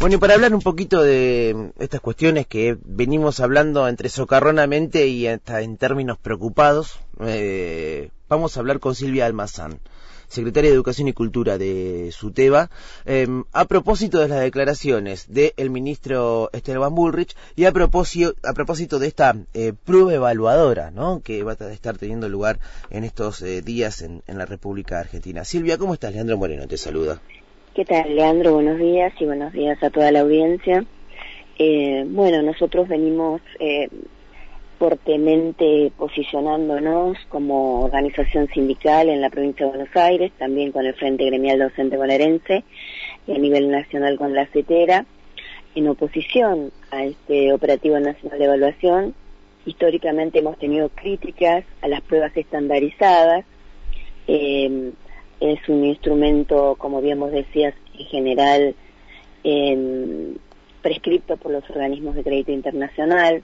Bueno, y para hablar un poquito de estas cuestiones que venimos hablando entre socarronamente y hasta en términos preocupados, vamos a hablar con Silvia Almazán, secretaria de Educación y Cultura de SUTEBA, a propósito de las declaraciones del ministro Esteban Bullrich y a propósito de esta prueba evaluadora, ¿no?, que va a estar teniendo lugar en estos días en la República Argentina. Silvia, ¿cómo estás? Leandro Moreno te saluda. ¿Qué tal, Leandro? Buenos días y buenos días a toda la audiencia. Bueno, nosotros venimos fuertemente posicionándonos como organización sindical en la provincia de Buenos Aires, también con el Frente Gremial Docente Bonaerense y a nivel nacional con la CETERA, en oposición a este Operativo Nacional de Evaluación. Históricamente hemos tenido críticas a las pruebas estandarizadas. Es un instrumento, como bien vos decías, en general prescripto por los organismos de crédito internacional.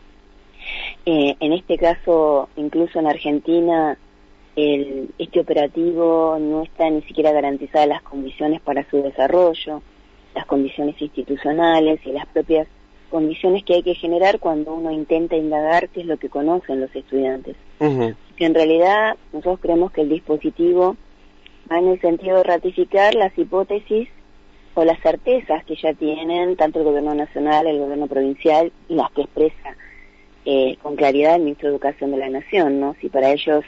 En este caso, incluso en Argentina, este operativo no está ni siquiera garantizadas las condiciones para su desarrollo, las condiciones institucionales y las propias condiciones que hay que generar cuando uno intenta indagar qué es lo que conocen los estudiantes. Que en realidad nosotros creemos que el dispositivo va en el sentido de ratificar las hipótesis o las certezas que ya tienen tanto el gobierno nacional, el gobierno provincial y las que expresa con claridad el ministro de Educación de la Nación, ¿no? Si para ellos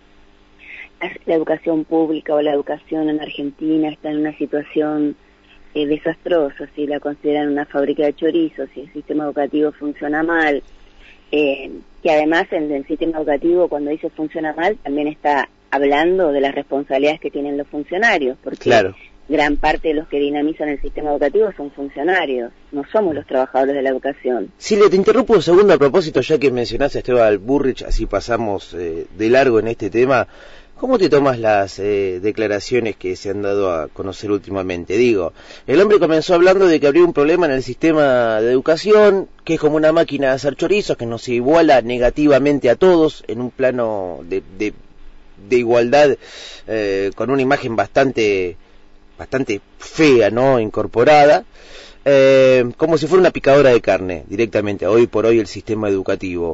la educación pública o la educación en Argentina está en una situación desastrosa, si la consideran una fábrica de chorizos, si el sistema educativo funciona mal, que además en el sistema educativo cuando dice funciona mal también está hablando de las responsabilidades que tienen los funcionarios, porque claro, gran parte de los que dinamizan el sistema educativo son funcionarios, no somos los trabajadores de la educación. Silvia, te interrumpo un segundo a propósito, ya que mencionaste a Esteban Bullrich, así pasamos de largo en este tema. ¿Cómo te tomas las declaraciones que se han dado a conocer últimamente? Digo, el hombre comenzó hablando de que habría un problema en el sistema de educación, que es como una máquina de hacer chorizos, que nos iguala negativamente a todos en un plano de igualdad, con una imagen bastante fea, ¿no?, incorporada, como si fuera una picadora de carne directamente, hoy por hoy el sistema educativo.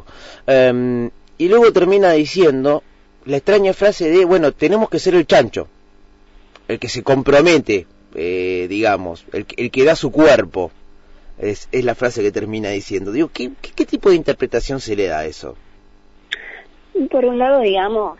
Y luego termina diciendo la extraña frase de, bueno, tenemos que ser el chancho, el que se compromete, digamos, el que da su cuerpo, es la frase que termina diciendo. Digo, ¿qué tipo de interpretación se le da a eso? Por un lado, digamos,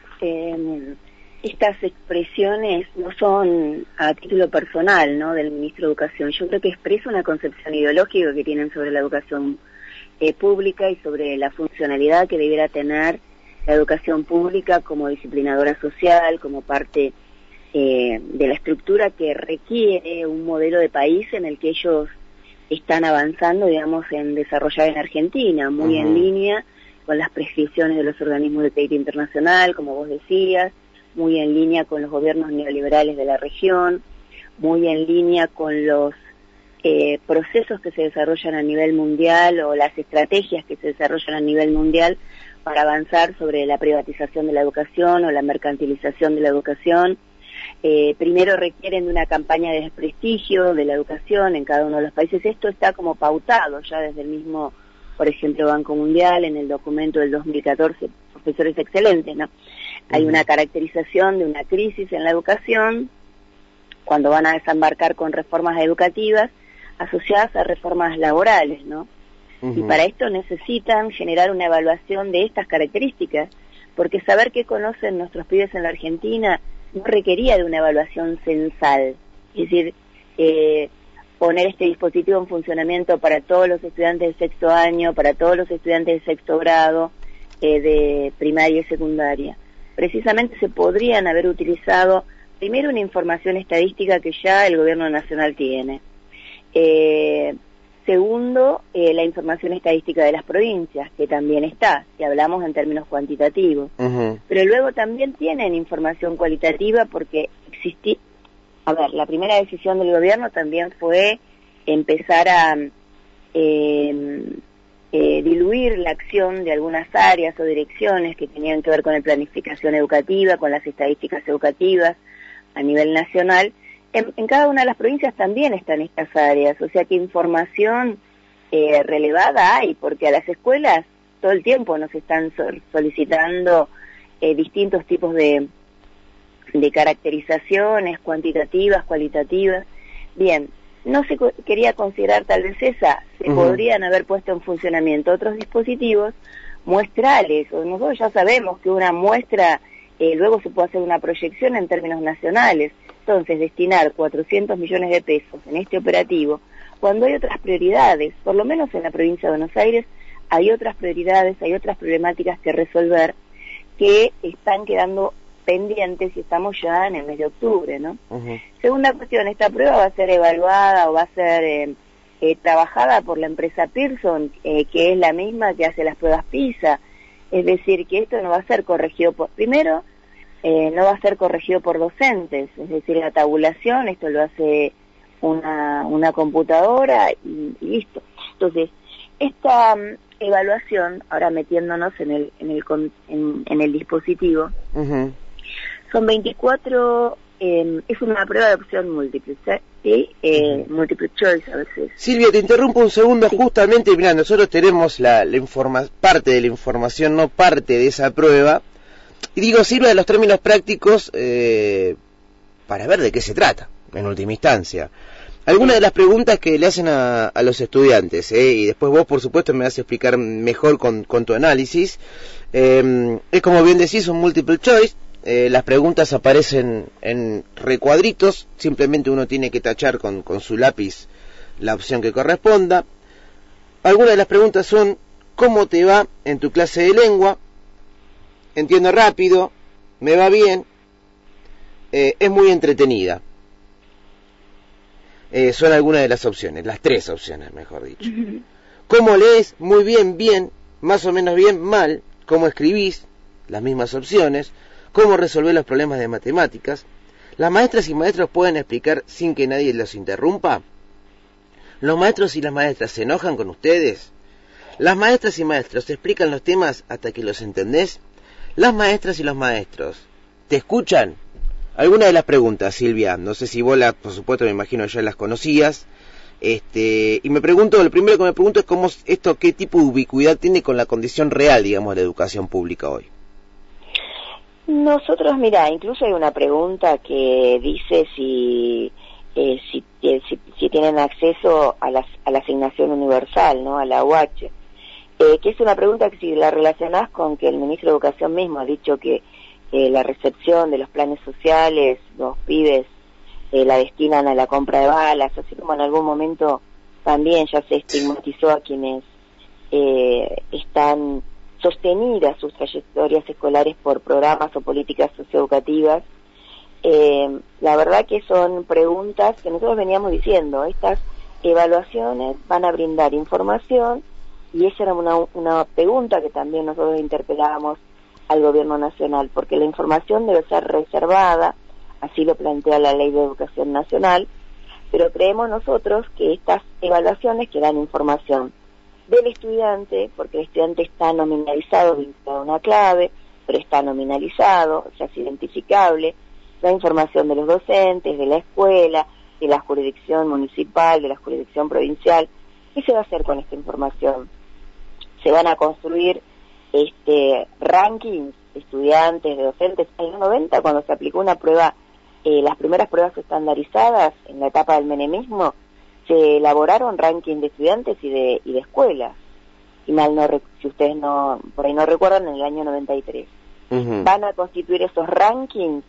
estas expresiones no son a título personal, ¿no?, del ministro de Educación. Yo creo que expresa una concepción ideológica que tienen sobre la educación pública y sobre la funcionalidad que debiera tener la educación pública como disciplinadora social, como parte de la estructura que requiere un modelo de país en el que ellos están avanzando, digamos, en desarrollar en Argentina, muy en línea con las prescripciones de los organismos de crédito internacional, como vos decías, muy en línea con los gobiernos neoliberales de la región, muy en línea con los procesos que se desarrollan a nivel mundial o las estrategias que se desarrollan a nivel mundial para avanzar sobre la privatización de la educación o la mercantilización de la educación. Primero requieren de una campaña de desprestigio de la educación en cada uno de los países. Esto está como pautado ya desde el mismo, por ejemplo, Banco Mundial, en el documento del 2014, Profesores Excelentes, ¿no? Hay una caracterización de una crisis en la educación cuando van a desembarcar con reformas educativas asociadas a reformas laborales, ¿no? Y para esto necesitan generar una evaluación de estas características, porque saber qué conocen nuestros pibes en la Argentina no requería de una evaluación censal, es decir, poner este dispositivo en funcionamiento para todos los estudiantes de sexto año, para todos los estudiantes de sexto grado, de primaria y secundaria. Precisamente se podrían haber utilizado primero una información estadística que ya el gobierno nacional tiene. Segundo, la información estadística de las provincias, que también está, si hablamos en términos cuantitativos. Pero luego también tienen información cualitativa porque la primera decisión del gobierno también fue empezar a diluir la acción de algunas áreas o direcciones que tenían que ver con la planificación educativa, con las estadísticas educativas a nivel nacional, en cada una de las provincias también están estas áreas, o sea que información relevada hay, porque a las escuelas todo el tiempo nos están solicitando distintos tipos de caracterizaciones cuantitativas, cualitativas. Bien, no se quería considerar tal vez esa, se podrían haber puesto en funcionamiento otros dispositivos muestrales, o nosotros ya sabemos que una muestra luego se puede hacer una proyección en términos nacionales, entonces destinar 400 millones de pesos en este operativo, cuando hay otras prioridades, por lo menos en la provincia de Buenos Aires hay otras prioridades, hay otras problemáticas que resolver que están quedando pendientes y estamos ya en el mes de octubre, ¿no? Segunda cuestión, esta prueba va a ser evaluada o va a ser trabajada por la empresa Pearson, que es la misma que hace las pruebas PISA, es decir, que esto no va a ser corregido primero, no va a ser corregido por docentes, es decir, la tabulación, esto lo hace una computadora y listo. Entonces, esta evaluación, ahora metiéndonos en el dispositivo, son 24, es una prueba de opción múltiple, ¿sí? Multiple choice a veces. Silvia, te interrumpo un segundo, sí. Justamente, mirá, nosotros tenemos parte de la información, no parte de esa prueba, y digo, sirve de los términos prácticos para ver de qué se trata, en última instancia. Algunas de las preguntas que le hacen a los estudiantes, y después vos, por supuesto, me vas a explicar mejor con tu análisis, es como bien decís, un multiple choice. Las preguntas aparecen en recuadritos, simplemente uno tiene que tachar con su lápiz la opción que corresponda. Algunas de las preguntas son: ¿cómo te va en tu clase de lengua? Entiendo rápido, me va bien, es muy entretenida. Son algunas de las opciones, las 3 opciones, mejor dicho. ¿Cómo lees? Muy bien, bien, más o menos bien, mal. ¿Cómo escribís? Las mismas opciones. ¿Cómo resolver los problemas de matemáticas? ¿Las maestras y maestros pueden explicar sin que nadie los interrumpa? ¿Los maestros y las maestras se enojan con ustedes? ¿Las maestras y maestros explican los temas hasta que los entendés? ¿Las maestras y los maestros te escuchan? Algunas de las preguntas, Silvia, no sé si vos por supuesto, me imagino ya las conocías, y me pregunto, lo primero que me pregunto es qué tipo de ubicuidad tiene con la condición real, digamos, de la educación pública hoy. Nosotros, mira, incluso hay una pregunta que dice si tienen acceso a la asignación universal, ¿no? A la UH, que es una pregunta que si la relacionás con que el ministro de Educación mismo ha dicho que la recepción de los planes sociales, los pibes la destinan a la compra de balas, así como en algún momento también ya se estigmatizó a quienes están sostenidas sus trayectorias escolares por programas o políticas socioeducativas. La verdad que son preguntas que nosotros veníamos diciendo, estas evaluaciones van a brindar información, y esa era una pregunta que también nosotros interpelábamos al gobierno nacional, porque la información debe ser reservada, así lo plantea la Ley de Educación Nacional, pero creemos nosotros que estas evaluaciones que dan información del estudiante, porque el estudiante está nominalizado vinculado a una clave, pero está nominalizado, o sea, es identificable, la información de los docentes, de la escuela, de la jurisdicción municipal, de la jurisdicción provincial. ¿Qué se va a hacer con esta información? Se van a construir rankings de estudiantes, de docentes. En los 90, cuando se aplicó una prueba, las primeras pruebas estandarizadas en la etapa del menemismo, se elaboraron rankings de estudiantes y de escuelas. Y si ustedes por ahí no recuerdan, en el año 93. Van a constituir esos rankings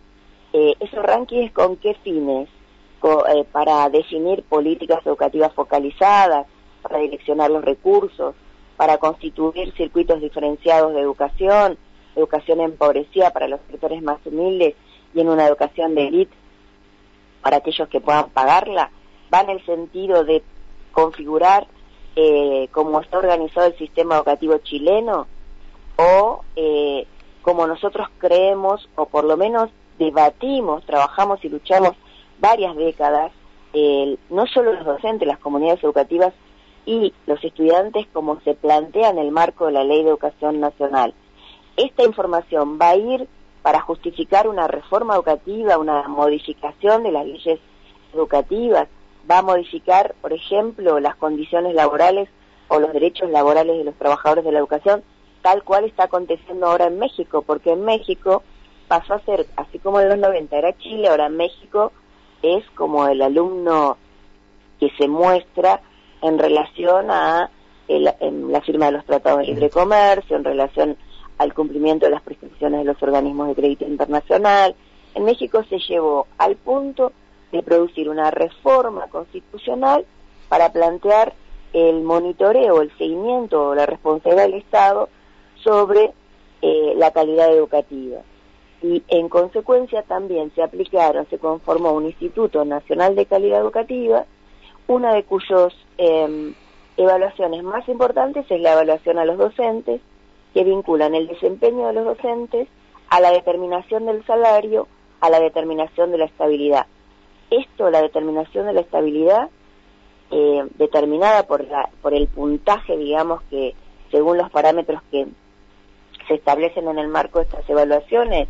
¿con qué fines? Para definir políticas educativas focalizadas, para direccionar los recursos, para constituir circuitos diferenciados de educación empobrecida para los sectores más humildes y en una educación de élite para aquellos que puedan pagarla. Va en el sentido de configurar cómo está organizado el sistema educativo chileno, o como nosotros creemos, o por lo menos debatimos, trabajamos y luchamos varias décadas, no solo los docentes, las comunidades educativas y los estudiantes, como se plantea en el marco de la Ley de Educación Nacional. Esta información va a ir para justificar una reforma educativa, una modificación de las leyes educativas, va a modificar, por ejemplo, las condiciones laborales o los derechos laborales de los trabajadores de la educación, tal cual está aconteciendo ahora en México, porque en México pasó a ser, así como en los 90 era Chile, ahora en México es como el alumno que se muestra en relación a en la firma de los tratados de libre comercio, en relación al cumplimiento de las prescripciones de los organismos de crédito internacional. En México se llevó al punto de producir una reforma constitucional para plantear el monitoreo, el seguimiento o la responsabilidad del Estado sobre la calidad educativa. Y en consecuencia también se conformó un Instituto Nacional de Calidad Educativa, una de cuyos evaluaciones más importantes es la evaluación a los docentes, que vinculan el desempeño de los docentes a la determinación del salario, a la determinación de la estabilidad. Esto, la determinación de la estabilidad, determinada por el puntaje, digamos, que según los parámetros que se establecen en el marco de estas evaluaciones,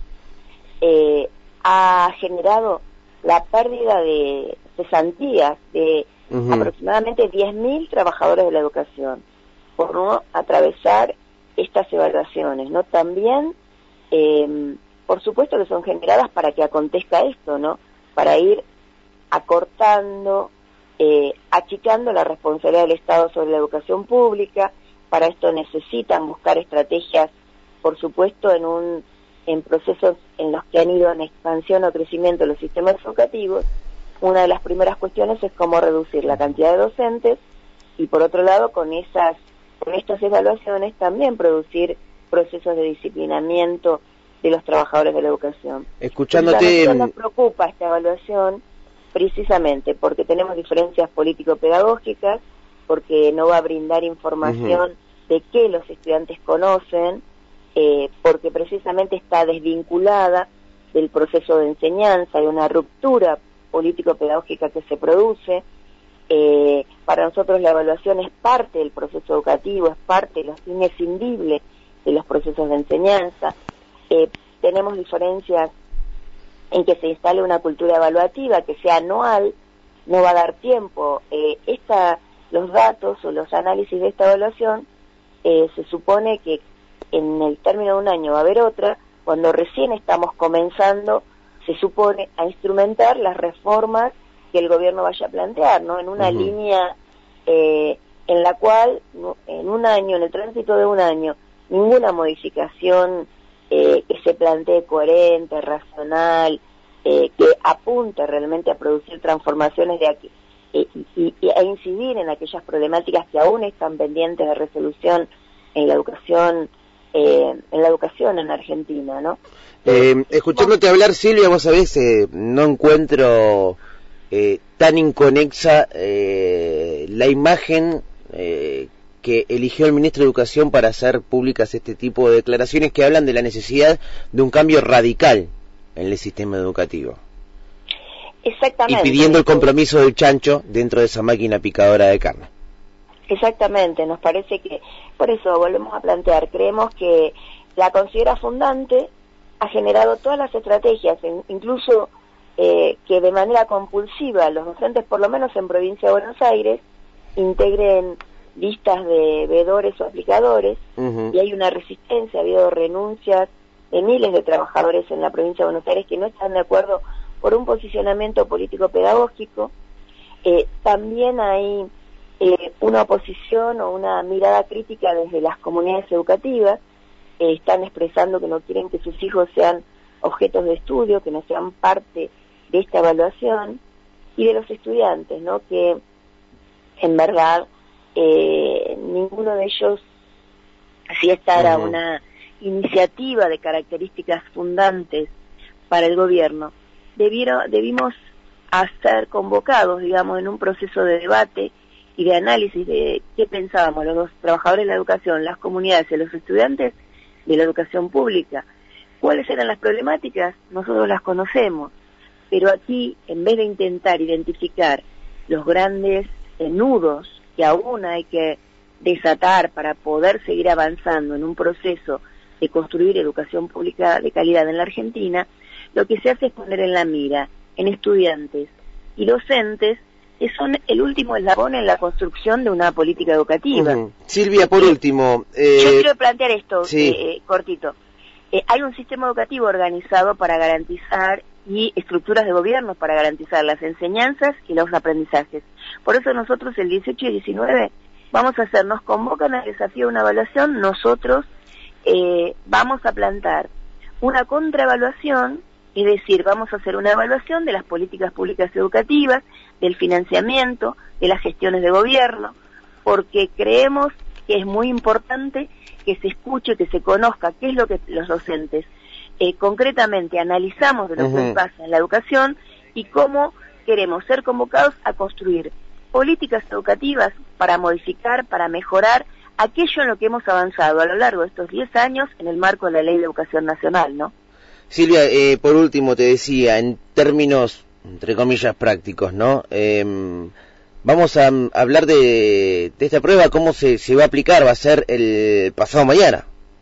ha generado la pérdida de cesantías de aproximadamente 10.000 trabajadores de la educación por no atravesar estas evaluaciones, ¿no? También, por supuesto que son generadas para que acontezca esto, ¿no? Para ir acortando, achicando la responsabilidad del Estado sobre la educación pública. Para esto necesitan buscar estrategias, por supuesto, en procesos en los que han ido en expansión o crecimiento los sistemas educativos. Una de las primeras cuestiones es cómo reducir la cantidad de docentes y, por otro lado, con estas evaluaciones también producir procesos de disciplinamiento de los trabajadores de la educación. Escuchándote, nos preocupa esta evaluación precisamente porque tenemos diferencias político-pedagógicas, porque no va a brindar información de qué los estudiantes conocen, porque precisamente está desvinculada del proceso de enseñanza, hay una ruptura político-pedagógica que se produce. Para nosotros la evaluación es parte del proceso educativo, es parte, inescindible de los procesos de enseñanza. Tenemos diferencias en que se instale una cultura evaluativa que sea anual, no va a dar tiempo. Los datos o los análisis de esta evaluación se supone que en el término de un año va a haber otra, cuando recién estamos comenzando, se supone, a instrumentar las reformas que el gobierno vaya a plantear, ¿no? En una línea en la cual, en un año, en el tránsito de un año, ninguna modificación que se plantee coherente, racional, que apunte realmente a producir transformaciones de aquí y a incidir en aquellas problemáticas que aún están pendientes de resolución en la educación en Argentina, ¿no? Escuchándote hablar, Silvia, vos sabés, no encuentro tan inconexa la imagen que eligió el ministro de Educación para hacer públicas este tipo de declaraciones que hablan de la necesidad de un cambio radical en el sistema educativo. Exactamente. Y pidiendo el compromiso del chancho dentro de esa máquina picadora de carne. Exactamente, nos parece que, por eso volvemos a plantear, creemos que la considera fundante, ha generado todas las estrategias, incluso que de manera compulsiva los docentes, por lo menos en Provincia de Buenos Aires, integren listas de veedores o aplicadores, y hay una resistencia, ha habido renuncias de miles de trabajadores en la Provincia de Buenos Aires que no están de acuerdo por un posicionamiento político-pedagógico. También hay una oposición o una mirada crítica desde las comunidades educativas, están expresando que no quieren que sus hijos sean objetos de estudio, que no sean parte de esta evaluación, y de los estudiantes, ¿no? Que en verdad ninguno de ellos, si esta era una iniciativa de características fundantes para el gobierno, debimos ser convocados, digamos, en un proceso de debate y de análisis de qué pensábamos los trabajadores de la educación, las comunidades y los estudiantes de la educación pública. ¿Cuáles eran las problemáticas? Nosotros las conocemos, pero aquí, en vez de intentar identificar los grandes nudos que aún hay que desatar para poder seguir avanzando en un proceso de construir educación pública de calidad en la Argentina, lo que se hace es poner en la mira en estudiantes y docentes, que son el último eslabón en la construcción de una política educativa. Silvia, por último... Yo quiero plantear esto, sí. cortito. Hay un sistema educativo organizado para garantizar y estructuras de gobierno para garantizar las enseñanzas y los aprendizajes. Por eso nosotros el 18 y 19 vamos a hacer, nos convocan al desafío de una evaluación, nosotros vamos a plantar una contraevaluación, es decir, vamos a hacer una evaluación de las políticas públicas educativas, del financiamiento, de las gestiones de gobierno, porque creemos que es muy importante que se escuche, que se conozca qué es lo que los docentes concretamente analizamos de lo que pasa en la educación y cómo queremos ser convocados a construir políticas educativas para modificar, para mejorar aquello en lo que hemos avanzado a lo largo de estos 10 años en el marco de la Ley de Educación Nacional, ¿no? Silvia, por último te decía, en términos, entre comillas, prácticos, ¿no? Vamos a hablar de esta prueba, cómo se va a aplicar, va a ser el pasado mañana.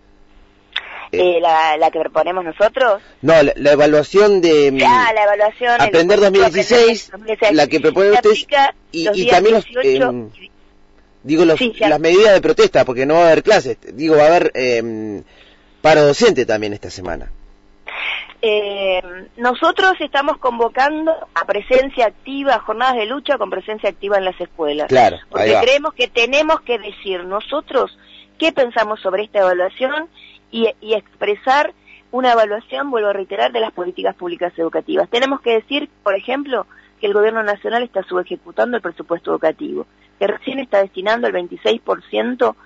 ¿La que proponemos nosotros? No, la evaluación de... la evaluación... Aprender 2016, la que propone usted, y también los... digo, las medidas de protesta, porque no va a haber clases, digo, va a haber paro docente también esta semana. Nosotros estamos convocando a presencia activa, a jornadas de lucha con presencia activa en las escuelas. Claro, porque creemos que tenemos que decir nosotros qué pensamos sobre esta evaluación y expresar una evaluación, vuelvo a reiterar, de las políticas públicas educativas. Tenemos que decir, por ejemplo, que el gobierno nacional está subejecutando el presupuesto educativo, que recién está destinando el 26%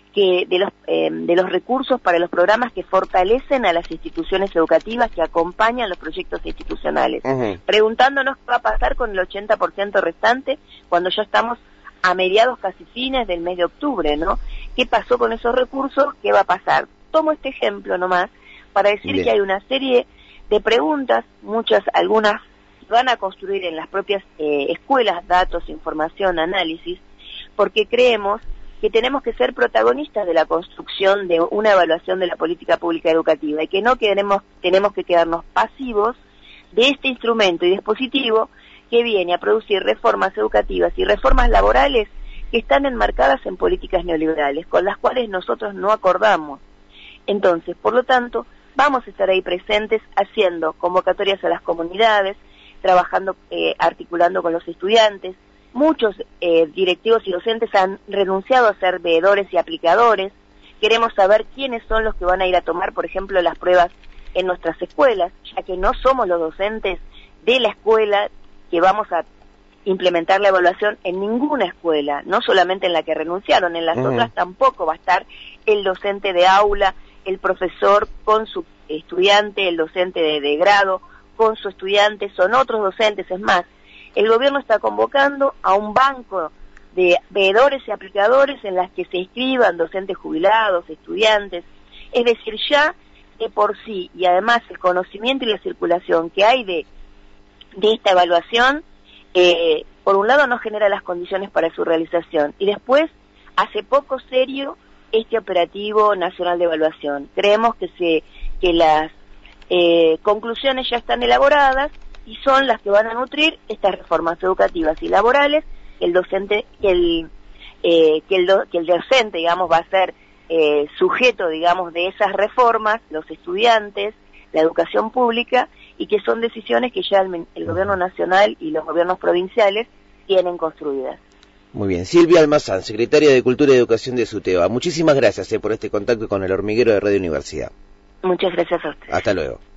de los recursos para los programas que fortalecen a las instituciones educativas, que acompañan los proyectos institucionales, preguntándonos qué va a pasar con el 80% restante cuando ya estamos a mediados, casi fines del mes de octubre, ¿no? ¿Qué pasó con esos recursos? ¿Qué va a pasar? Tomo este ejemplo nomás para decir que hay una serie de preguntas, algunas van a construir en las propias escuelas datos, información, análisis, porque creemos que tenemos que ser protagonistas de la construcción de una evaluación de la política pública educativa y que no tenemos que quedarnos pasivos de este instrumento y dispositivo que viene a producir reformas educativas y reformas laborales que están enmarcadas en políticas neoliberales, con las cuales nosotros no acordamos. Entonces, por lo tanto, vamos a estar ahí presentes haciendo convocatorias a las comunidades, trabajando, articulando con los estudiantes. Muchos directivos y docentes han renunciado a ser veedores y aplicadores. Queremos saber quiénes son los que van a ir a tomar, por ejemplo, las pruebas en nuestras escuelas, ya que no somos los docentes de la escuela que vamos a implementar la evaluación en ninguna escuela, no solamente en la que renunciaron, en las otras tampoco va a estar el docente de aula, el profesor con su estudiante, el docente de grado con su estudiante, son otros docentes, es más. El gobierno está convocando a un banco de veedores y aplicadores en las que se inscriban docentes jubilados, estudiantes, es decir, ya de por sí, y además el conocimiento y la circulación que hay de esta evaluación, por un lado no genera las condiciones para su realización, y después hace poco serio este operativo nacional de evaluación. Creemos que las conclusiones ya están elaboradas, y son las que van a nutrir estas reformas educativas y laborales, que el docente, que el docente, digamos, va a ser sujeto, digamos, de esas reformas, los estudiantes, la educación pública, y que son decisiones que ya el gobierno nacional y los gobiernos provinciales tienen construidas. Muy bien. Silvia Almazán, secretaria de Cultura y Educación de SUTEBA. Muchísimas gracias por este contacto con El Hormiguero de Radio Universidad. Muchas gracias a usted. Hasta luego.